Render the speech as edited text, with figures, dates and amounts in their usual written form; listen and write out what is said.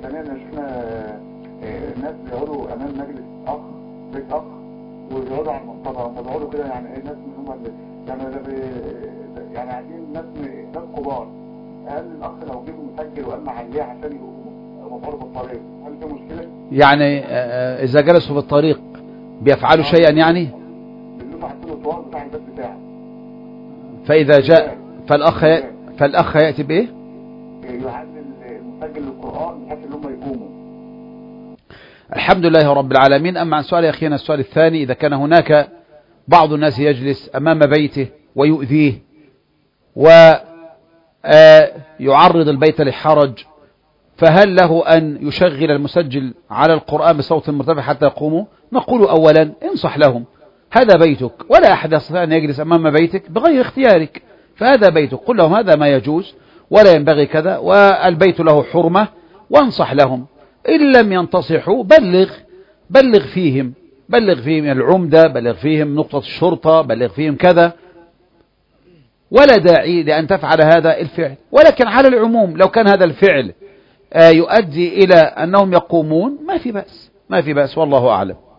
ثانيا يا شيخنا الناس بيقعدوا امام مجلس اخ بيت اخ وبيقعدوا على المنطقه، هم بيقعدوا كده يعني ناس من هم اللي يعني قاعدين ناس كبار. هل الاخ لو جه مسجل وقال عليه عشان يقوموا مطعوله في الطريق هل في مشكله؟ يعني اذا جلسوا في الطريق بيفعلوا شيئا يعني؟ بيقولوا عندهم الطوال بتاع البيت بتاعه. فاذا جاء فالاخ ياتي بايه؟ يعلم المسجل للقران بحيث ان هم يقوموا. الحمد لله رب العالمين. أما عن سؤال أخينا السؤال الثاني، إذا كان هناك بعض الناس يجلس أمام بيته ويؤذيه ويعرض البيت للحرج، فهل له أن يشغل المسجل على القرآن بصوت مرتفع حتى يقوموا؟ نقول أولا انصح لهم، هذا بيتك ولا أحد يستطيع أن يجلس أمام بيتك بغير اختيارك، فهذا بيتك، قل لهم هذا ما يجوز ولا ينبغي كذا والبيت له حرمة، وانصح لهم. إن لم ينتصحوا بلغ فيهم العمدة، بلغ فيهم نقطة الشرطة، بلغ فيهم كذا، ولا داعي لأن تفعل هذا الفعل. ولكن على العموم لو كان هذا الفعل يؤدي إلى أنهم يقومون ما في بأس والله أعلم.